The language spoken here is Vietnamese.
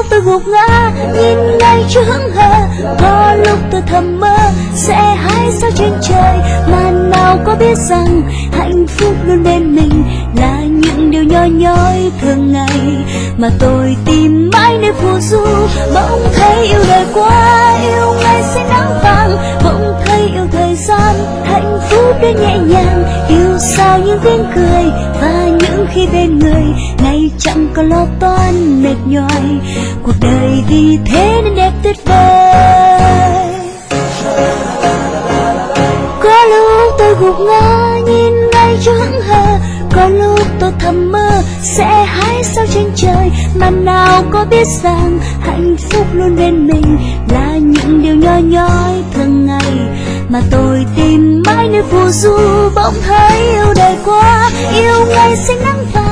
tôi gục ngã nhìn ngay chưa hững hờ. Có lúc tôi thầm mơ sẽ hái sao trên trời, mà nào có biết rằng hạnh phúc luôn bên mình là những điều nhỏ nhói thường ngày mà tôi tìm mãi nơi phù du. Bỗng thấy yêu đời quá, yêu ngày sẽ nắng vàng, bỗng thấy yêu thời gian, hạnh phúc đến nhẹ nhàng, yêu sao những tiếng cười và những khi bên người ngày chẳng còn lo toan mệt nhòi. Cuộc đời vì thế nên đẹp tuyệt vời. Có lúc tôi gục ngã nhìn ngay chưa hững hờ, có lúc tôi thầm mơ sẽ hái sao trên trời, mà nào có biết rằng hạnh phúc luôn bên mình là những điều nhỏ nhói thường ngày mà tôi tìm mãi nơi phù du. Bỗng thấy yêu đời quá, yêu ngày xanh nắng vàng,